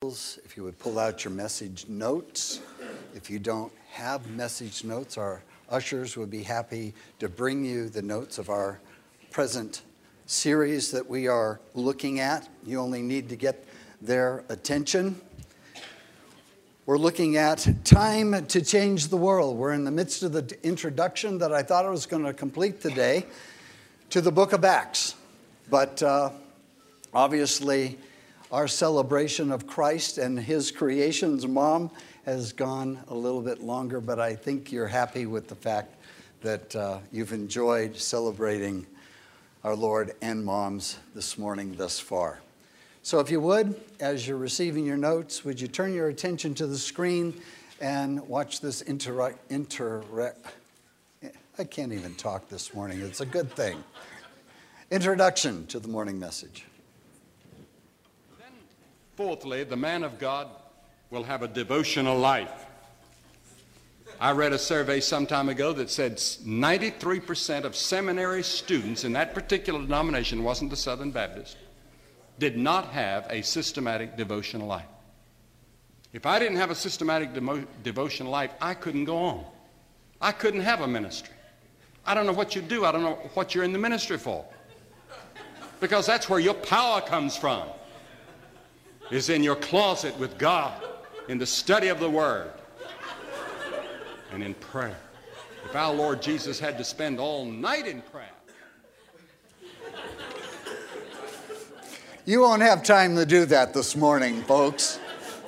Bibles, if you would pull out your message notes. If you don't have message notes, our ushers would be happy to bring you the notes of our present series that we are looking at. You only need to get their attention. We're looking at Time to Change the World. We're in the midst of the introduction that I thought I was going to complete today to the book of Acts. But obviously, our celebration of Christ and his creation's mom has gone a little bit longer, but I think you're happy with the fact that you've enjoyed celebrating our Lord and moms this morning thus far. So if you would, as you're receiving your notes, would you turn your attention to the screen and watch this I can't even talk this morning. It's a good thing. Introduction to the morning message. Then, fourthly, the man of God will have a devotional life. I read a survey some time ago that said 93% of seminary students in that particular denomination, wasn't the Southern Baptist, did not have a systematic devotional life. If I didn't have a systematic devotional life, I couldn't go on. I couldn't have a ministry. I don't know what you do. I don't know what you're in the ministry for. Because that's where your power comes from, is in your closet with God, in the study of the Word, and in prayer. If our Lord Jesus had to spend all night in prayer, you won't have time to do that this morning, folks.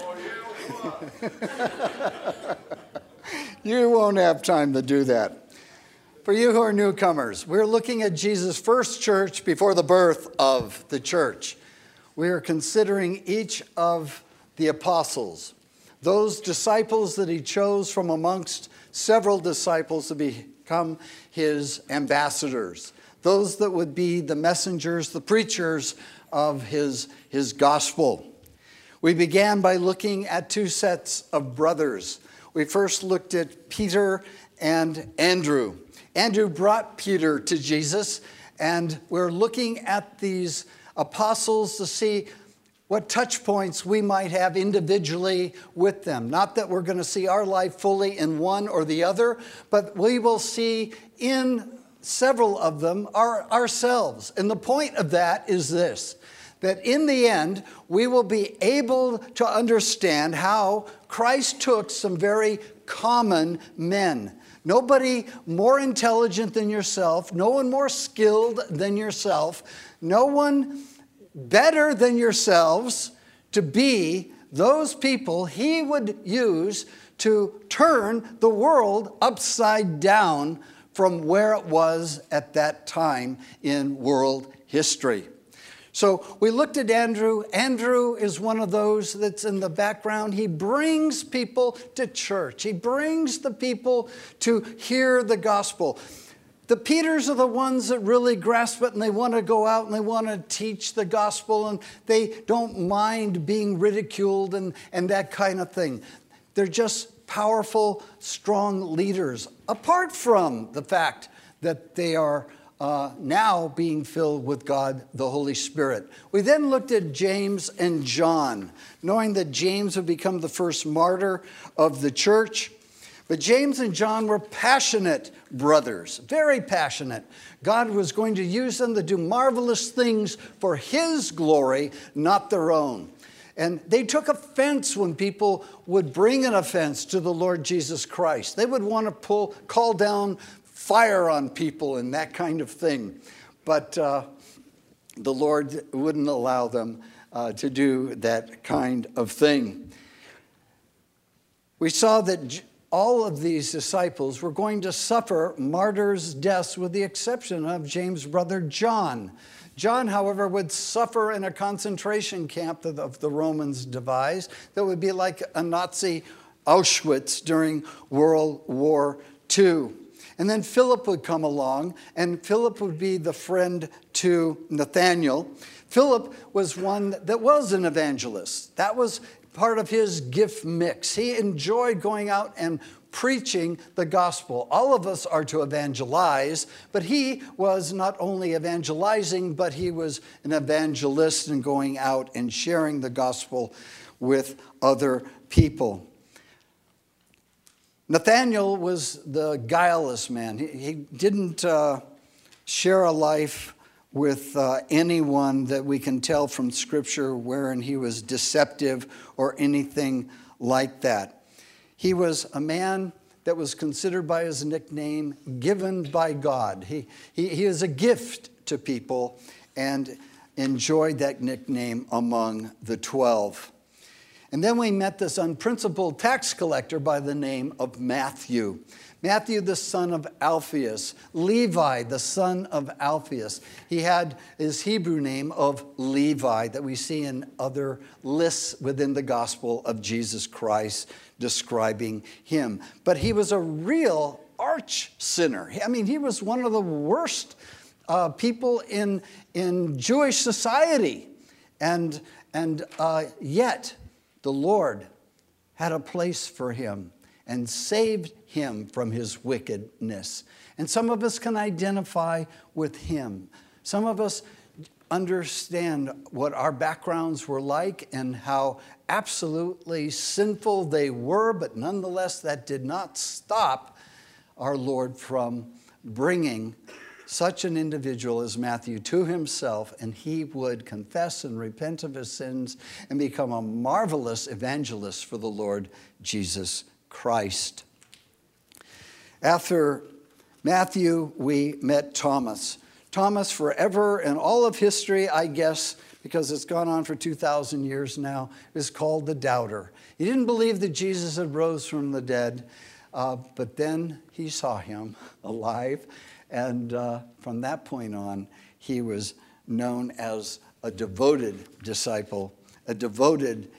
You won't have time to do that. For you who are newcomers, we're looking at Jesus' first church before the birth of the church. We are considering each of the apostles, those disciples that he chose from amongst several disciples to become his ambassadors, those that would be the messengers, the preachers of his gospel. We began by looking at two sets of brothers. We first looked at Peter and Andrew. Andrew brought Peter to Jesus, and we're looking at these apostles to see what touch points we might have individually with them. Not that we're going to see our life fully in one or the other, but we will see in several of them ourselves. And the point of that is this, that in the end, we will be able to understand how Christ took some very common men. Nobody more intelligent than yourself, no one more skilled than yourself, no one better than yourselves to be those people he would use to turn the world upside down from where it was at that time in world history. So we looked at Andrew. Andrew is one of those that's in the background. He brings people to church. He brings the people to hear the gospel. The Peters are the ones that really grasp it, and they want to go out and they want to teach the gospel, and they don't mind being ridiculed and that kind of thing. They're just powerful, strong leaders, apart from the fact that they are now being filled with God, the Holy Spirit. We then looked at James and John, knowing that James would become the first martyr of the church. But James and John were passionate brothers, very passionate. God was going to use them to do marvelous things for his glory, not their own. And they took offense when people would bring an offense to the Lord Jesus Christ. They would want to call down fire on people and that kind of thing. But the Lord wouldn't allow them to do that kind of thing. We saw that all of these disciples were going to suffer martyrs' deaths with the exception of James' brother John. John, however, would suffer in a concentration camp that the Romans devised that would be like a Nazi Auschwitz during World War II. And then Philip would come along, and Philip would be the friend to Nathanael. Philip was one that was an evangelist. That was part of his gift mix. He enjoyed going out and preaching the gospel. All of us are to evangelize, but he was not only evangelizing, but he was an evangelist and going out and sharing the gospel with other people. Nathanael was the guileless man. He didn't share a life with anyone that we can tell from Scripture wherein he was deceptive or anything like that. He was a man that was considered by his nickname given by God. He is a gift to people and enjoyed that nickname among the 12. And then we met this unprincipled tax collector by the name of Matthew. Matthew, the son of Alphaeus. Levi, the son of Alphaeus. He had his Hebrew name of Levi that we see in other lists within the gospel of Jesus Christ describing him. But he was a real arch sinner. I mean, he was one of the worst people in Jewish society. And yet, the Lord had a place for him and saved him from his wickedness. And some of us can identify with him. Some of us understand what our backgrounds were like and how absolutely sinful they were, but nonetheless, that did not stop our Lord from bringing such an individual as Matthew to himself, and he would confess and repent of his sins and become a marvelous evangelist for the Lord Jesus Christ. After Matthew, we met Thomas. Thomas, forever in all of history, I guess, because it's gone on for 2,000 years now, is called the doubter. He didn't believe that Jesus had rose from the dead, but then he saw him alive. And from that point on, he was known as a devoted disciple, a devoted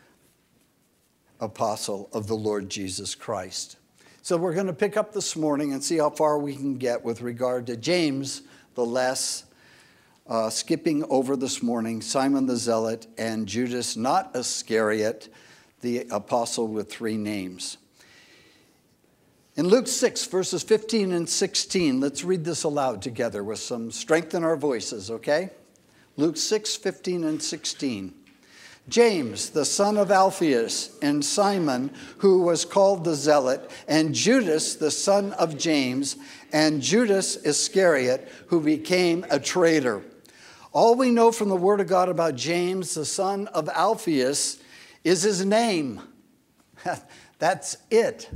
apostle of the Lord Jesus Christ. So we're going to pick up this morning and see how far we can get with regard to James the Less, skipping over this morning Simon the Zealot and Judas, not Iscariot, the apostle with 3 names. In Luke 6, verses 15 and 16, let's read this aloud together with some strength in our voices, okay? Luke 6, 15 and 16. James, the son of Alphaeus, and Simon, who was called the Zealot, and Judas, the son of James, and Judas Iscariot, who became a traitor. All we know from the Word of God about James, the son of Alphaeus, is his name. That's it.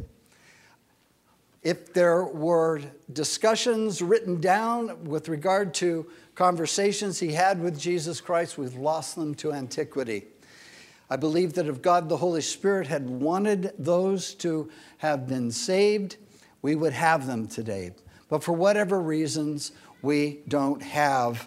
If there were discussions written down with regard to conversations he had with Jesus Christ, we've lost them to antiquity. I believe that if God the Holy Spirit had wanted those to have been saved, we would have them today. But for whatever reasons, we don't have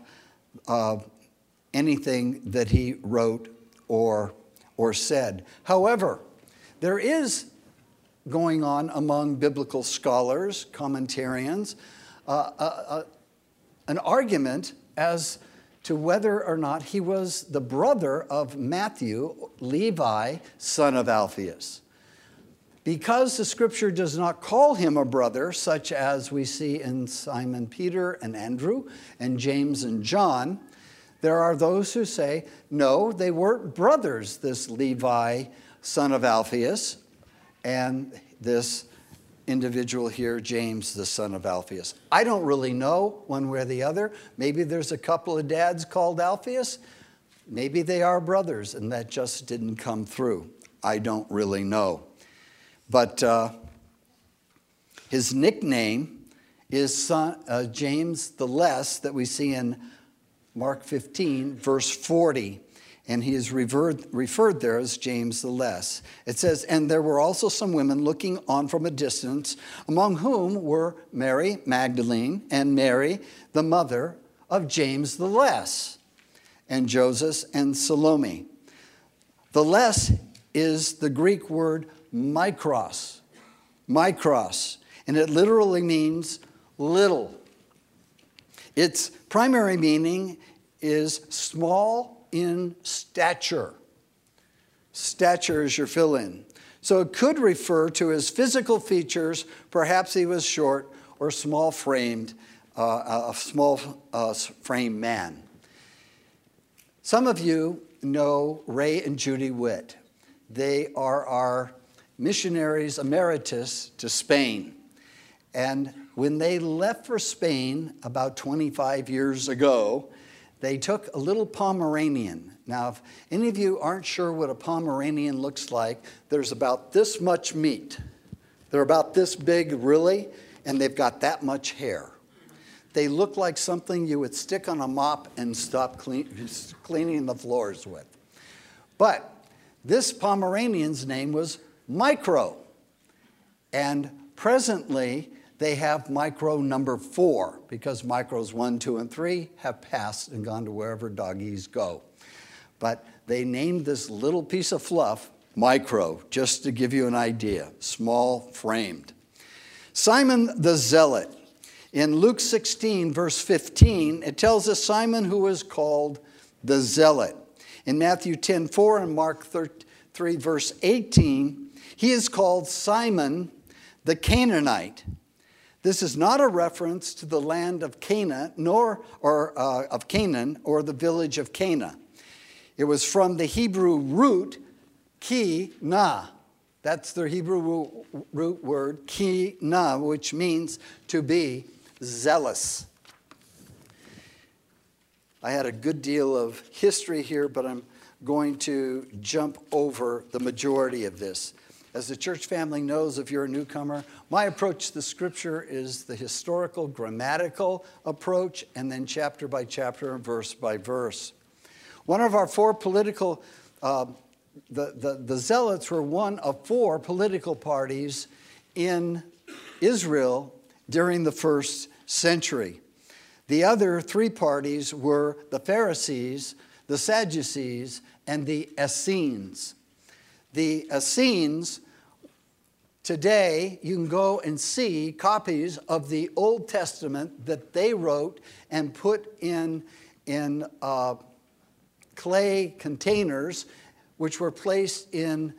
anything that he wrote or said. However, there is going on among biblical scholars, commentarians, an argument as to whether or not he was the brother of Matthew, Levi, son of Alphaeus. Because the Scripture does not call him a brother, such as we see in Simon Peter and Andrew and James and John, there are those who say, no, they weren't brothers, this Levi, son of Alphaeus, and this individual here, James, the son of Alphaeus. I don't really know one way or the other. Maybe there's a couple of dads called Alphaeus. Maybe they are brothers, and that just didn't come through. I don't really know. But his nickname is James the Less that we see in Mark 15, verse 40. And he is referred there as James the Less. It says, and there were also some women looking on from a distance, among whom were Mary Magdalene and Mary, the mother of James the Less, and Joseph and Salome. The less is the Greek word mikros, and it literally means little. Its primary meaning is small in stature. Stature is your fill-in. So it could refer to his physical features. Perhaps he was short or small-framed, a small-frame man. Some of you know Ray and Judy Witt. They are our missionaries emeritus to Spain. And when they left for Spain about 25 years ago, they took a little Pomeranian. Now, if any of you aren't sure what a Pomeranian looks like, there's about this much meat. They're about this big, really, and they've got that much hair. They look like something you would stick on a mop and stop cleaning the floors with. But this Pomeranian's name was Micro. And presently, they have Micro number 4, because Micros 1, 2, and 3 have passed and gone to wherever doggies go. But they named this little piece of fluff Micro, just to give you an idea, small framed. Simon the Zealot. In Luke 16, verse 15, it tells us Simon who is called the Zealot. In Matthew 10:4 and Mark 3, verse 18, he is called Simon the Canaanite. This is not a reference to the land of Canaan, of Canaan, or the village of Cana. It was from the Hebrew root ki na. That's the Hebrew root word ki na, which means to be zealous. I had a good deal of history here, but I'm going to jump over the majority of this. As the church family knows, if you're a newcomer, my approach to Scripture is the historical, grammatical approach, and then chapter by chapter and verse by verse. One of our 4 political, the Zealots were one of 4 political parties in Israel during the first century. The other 3 parties were the Pharisees, the Sadducees, and the Essenes. The Essenes, today you can go and see copies of the Old Testament that they wrote and put in clay containers, which were placed in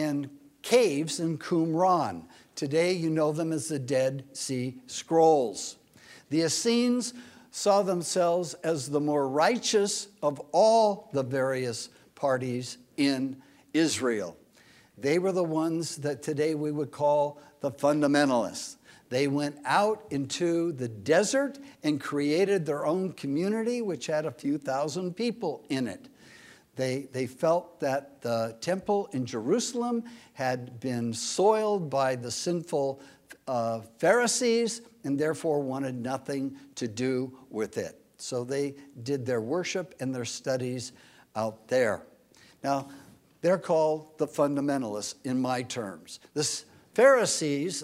caves in Qumran. Today you know them as the Dead Sea Scrolls. The Essenes saw themselves as the more righteous of all the various parties in Israel. They were the ones that today we would call the fundamentalists. They went out into the desert and created their own community, which had a few thousand people in it. They felt that the temple in Jerusalem had been soiled by the sinful Pharisees and therefore wanted nothing to do with it. So they did their worship and their studies out there. Now, they're called the fundamentalists in my terms. The Pharisees,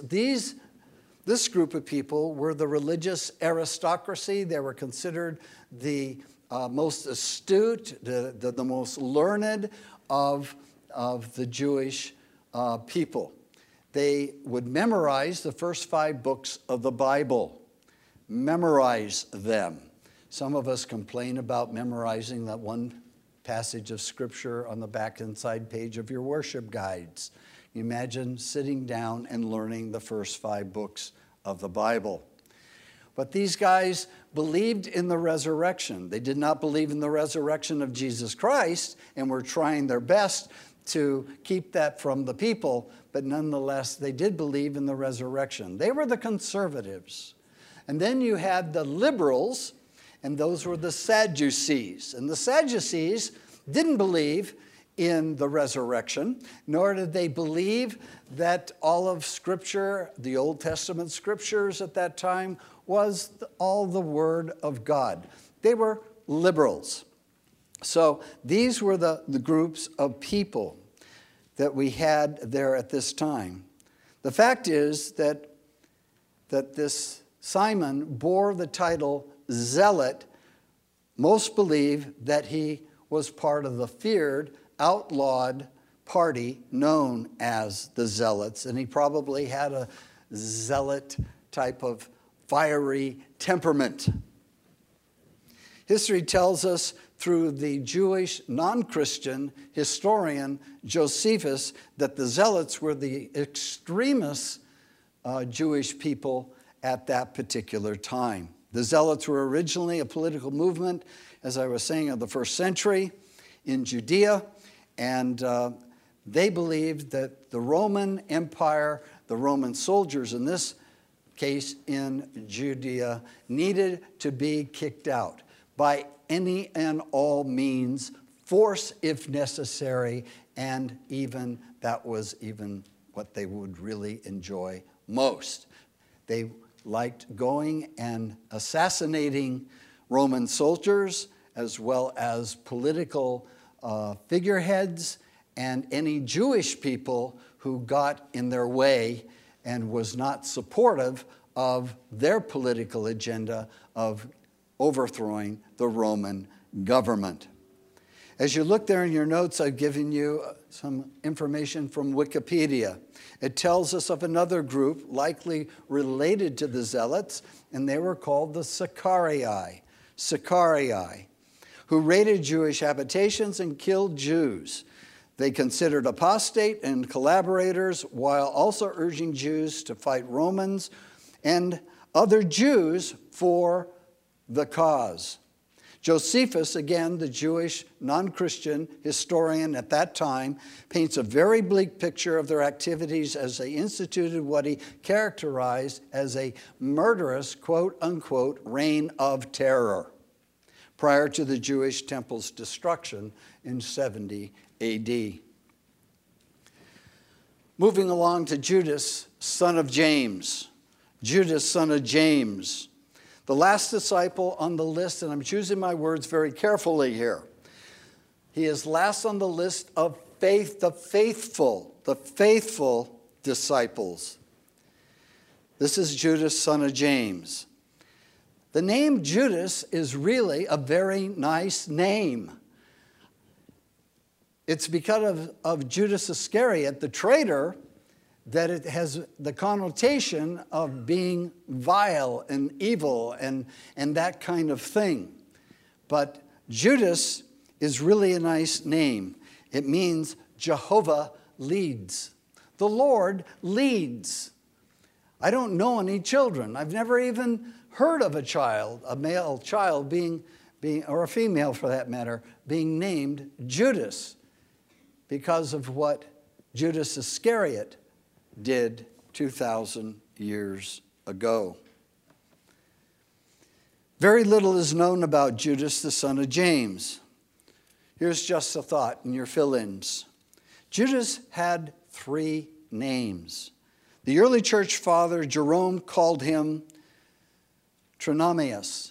this group of people were the religious aristocracy. They were considered the most astute, the most learned of the Jewish people. They would memorize the first 5 books of the Bible, memorize them. Some of us complain about memorizing that one passage of Scripture on the back and side page of your worship guides. You imagine sitting down and learning the first 5 books of the Bible. But these guys believed in the resurrection. They did not believe in the resurrection of Jesus Christ and were trying their best to keep that from the people, but nonetheless, they did believe in the resurrection. They were the conservatives. And then you had the liberals, and those were the Sadducees. And the Sadducees didn't believe in the resurrection, nor did they believe that all of Scripture, the Old Testament Scriptures at that time, was all the Word of God. They were liberals. So these were the groups of people that we had there at this time. The fact is that this Simon bore the title Zealot. Most believe that he was part of the feared, outlawed party known as the Zealots, and he probably had a zealot type of fiery temperament. History tells us through the Jewish non-Christian historian Josephus that the Zealots were the extremist Jewish people at that particular time. The Zealots were originally a political movement, as I was saying, of the first century in Judea, and They believed that the Roman Empire, the Roman soldiers in this case in Judea, needed to be kicked out by any and all means, force if necessary, and even that was even what they would really enjoy most. They liked going and assassinating Roman soldiers as well as political figureheads and any Jewish people who got in their way and was not supportive of their political agenda of overthrowing the Roman government. As you look there in your notes, I've given you some information from Wikipedia. It tells us of another group likely related to the Zealots, and they were called the Sicarii, who raided Jewish habitations and killed Jews. They considered apostate and collaborators while also urging Jews to fight Romans and other Jews for the cause. Josephus, again, the Jewish non-Christian historian at that time, paints a very bleak picture of their activities as they instituted what he characterized as a murderous, quote-unquote, reign of terror prior to the Jewish temple's destruction in 70 AD. Moving along to Judas, son of James. Judas, son of James. The last disciple on the list, and I'm choosing my words very carefully here. He is last on the list of the faithful disciples. This is Judas, son of James. The name Judas is really a very nice name. It's because of Judas Iscariot, the traitor, that it has the connotation of being vile and evil and that kind of thing. But Judas is really a nice name. It means Jehovah leads. The Lord leads. I don't know any children. I've never even heard of a male child being or a female for that matter, being named Judas because of what Judas Iscariot did 2,000 years ago. Very little is known about Judas, the son of James. Here's just a thought in your fill-ins. Judas had 3 names. The early church father, Jerome, called him Trinomeus.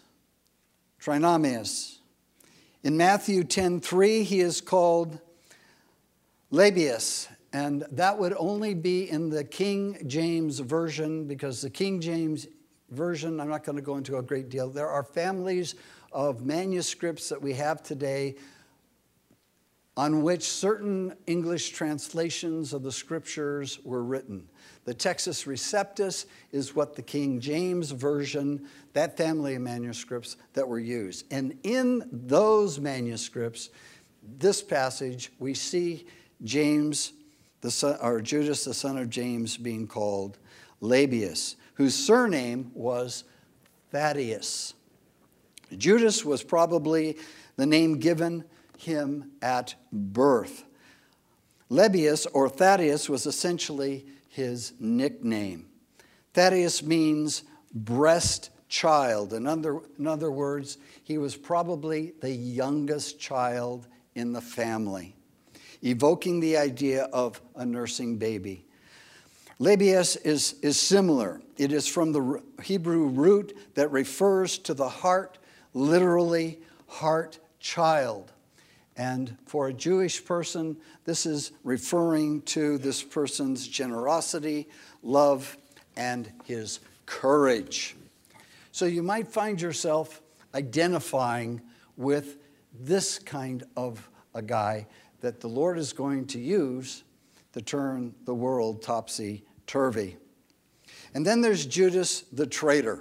In Matthew 10:3, he is called Labius, and that would only be in the King James Version, because the King James Version, I'm not going to go into a great deal. There are families of manuscripts that we have today on which certain English translations of the scriptures were written. The Textus Receptus is what the King James Version, that family of manuscripts that were used. And in those manuscripts, this passage, we see Judas, the son of James, being called Labius, whose surname was Thaddeus. Judas was probably the name given him at birth. Labius or Thaddeus was essentially his nickname. Thaddeus means breast child. In other words, he was probably the youngest child in the family, evoking the idea of a nursing baby. Labius is similar. It is from the Hebrew root that refers to the heart, literally heart child. And for a Jewish person, this is referring to this person's generosity, love, and his courage. So you might find yourself identifying with this kind of a guy that the Lord is going to use to turn the world topsy-turvy. And then there's Judas the traitor.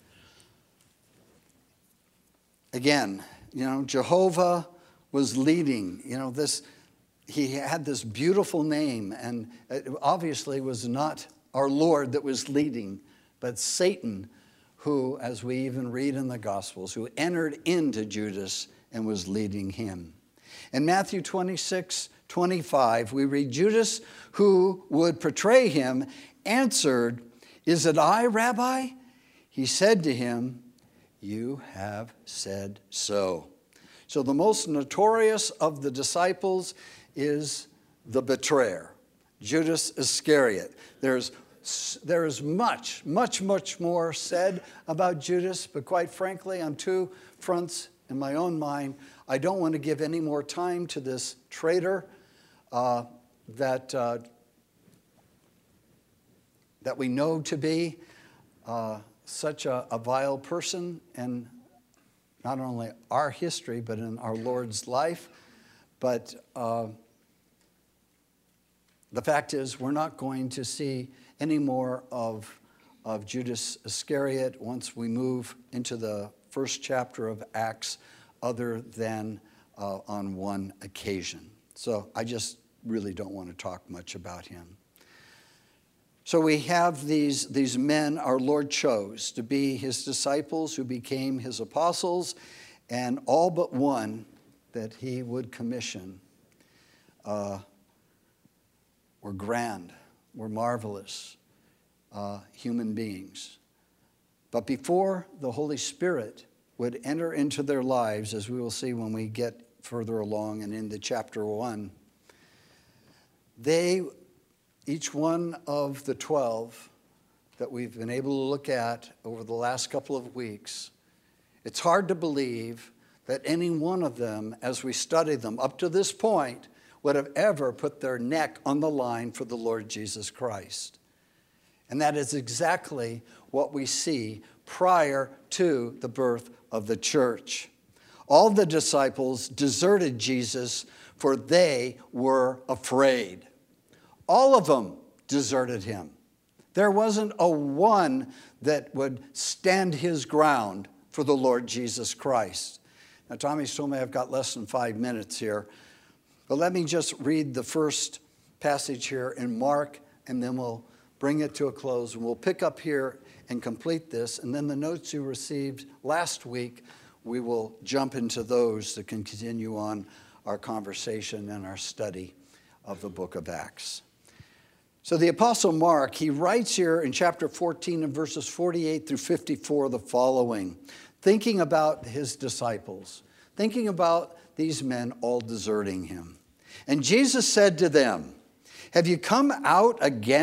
Again, Jehovah was leading. He had this beautiful name, and it obviously was not our Lord that was leading, but Satan, who, as we even read in the Gospels, who entered into Judas and was leading him. In Matthew 26, 25, we read, Judas, who would betray him, answered, "Is it I, Rabbi?" He said to him, "You have said so." So the most notorious of the disciples is the betrayer, Judas Iscariot. There is much more said about Judas, but quite frankly, on two fronts in my own mind, I don't want to give any more time to this traitor that we know to be such a vile person in not only our history, but in our Lord's life. But the fact is, we're not going to see any more of Judas Iscariot once we move into the first chapter of Acts, other than on one occasion. So I just really don't want to talk much about him. So we have these men our Lord chose to be his disciples, who became his apostles, and all but one that he would commission were grand, were marvelous human beings. But before the Holy Spirit would enter into their lives, as we will see when we get further along and into chapter 1, each one of the 12 that we've been able to look at over the last couple of weeks, it's hard to believe that any one of them, as we study them up to this point, would have ever put their neck on the line for the Lord Jesus Christ. And that is exactly what we see prior to the birth of the church. All the disciples deserted Jesus, for they were afraid. All of them deserted him. There wasn't a one that would stand his ground for the Lord Jesus Christ. Now, Tommy's told me I've got less than 5 minutes here, but let me just read the first passage here in Mark, and then we'll bring it to a close. And we'll pick up here and complete this, and then the notes you received last week, we will jump into those to continue on our conversation and our study of the book of Acts. So the Apostle Mark, he writes here in chapter 14 and verses 48 through 54 the following, thinking about his disciples, thinking about these men all deserting him. And Jesus said to them, Have you come out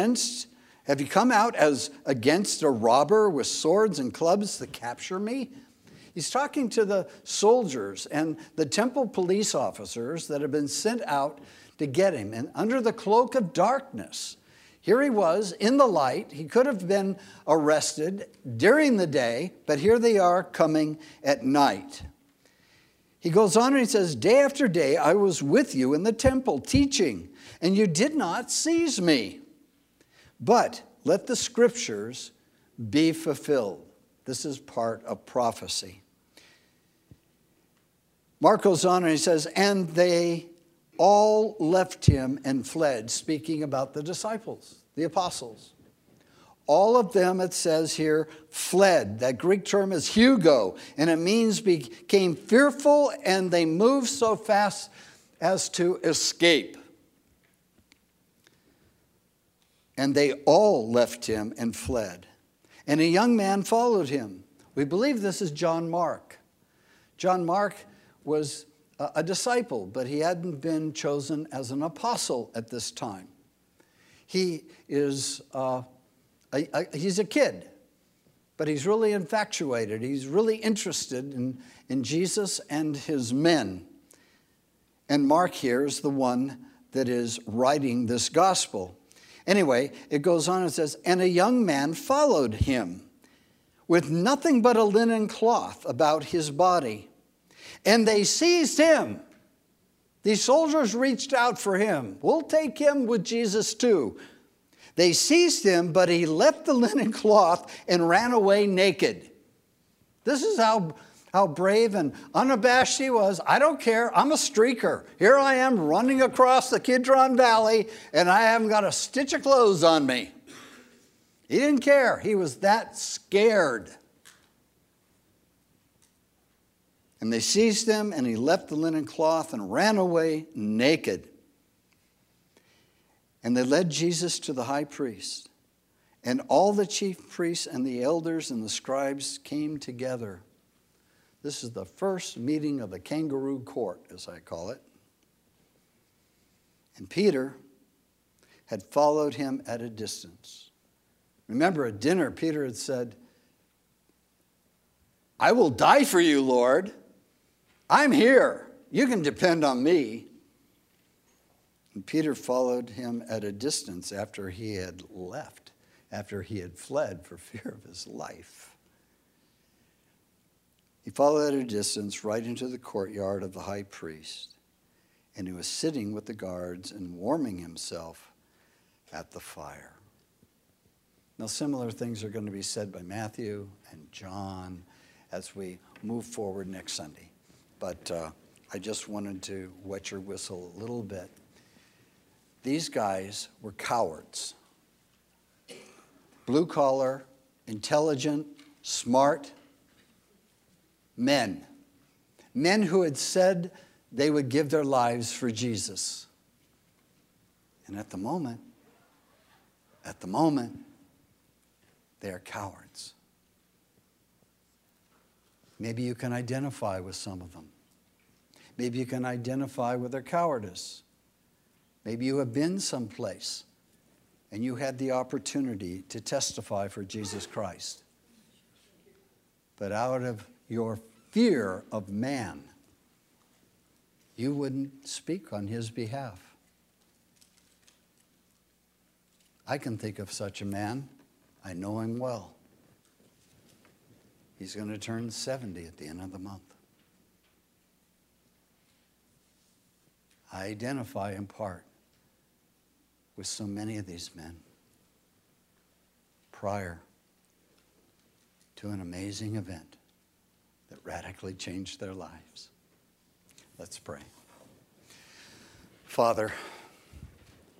as against a robber with swords and clubs to capture me? He's talking to the soldiers and the temple police officers that have been sent out to get him. And under the cloak of darkness, here he was in the light. He could have been arrested during the day, but here they are coming at night. He goes on and he says, Day after day I was with you in the temple teaching, and you did not seize me. But let the scriptures be fulfilled. This is part of prophecy. Mark goes on and he says, And they all left him and fled, speaking about the disciples, the apostles. All of them, it says here, fled. That Greek term is hugo, and it means became fearful, and they moved so fast as to escape. And they all left him and fled. And a young man followed him. We believe this is John Mark. John Mark was a disciple, but he hadn't been chosen as an apostle at this time. He is he's a kid, but he's really infatuated. He's really interested in Jesus and his men. And Mark here is the one that is writing this gospel. Anyway, it goes on and says, And a young man followed him with nothing but a linen cloth about his body. And they seized him. These soldiers reached out for him. We'll take him with Jesus too. They seized him, but he left the linen cloth and ran away naked. This is how brave and unabashed he was. I don't care. I'm a streaker. Here I am running across the Kidron Valley, and I haven't got a stitch of clothes on me. He didn't care. He was that scared. And they seized him, and he left the linen cloth and ran away naked. And they led Jesus to the high priest. And all the chief priests and the elders and the scribes came together. This is the first meeting of the kangaroo court, as I call it. And Peter had followed him at a distance. Remember, at dinner, Peter had said, I will die for you, Lord. I'm here. You can depend on me. And Peter followed him at a distance after he had left, after he had fled for fear of his life. He followed at a distance right into the courtyard of the high priest, and he was sitting with the guards and warming himself at the fire. Now, similar things are going to be said by Matthew and John as we move forward next Sunday. But I just wanted to wet your whistle a little bit. These guys were cowards. Blue collar, intelligent, smart men. Men who had said they would give their lives for Jesus. And at the moment, they are cowards. Maybe you can identify with some of them. Maybe you can identify with their cowardice. Maybe you have been someplace and you had the opportunity to testify for Jesus Christ. But out of your fear of man, you wouldn't speak on his behalf. I can think of such a man. I know him well. He's going to turn 70 at the end of the month. I identify in part with so many of these men prior to an amazing event that radically changed their lives. Let's pray. Father,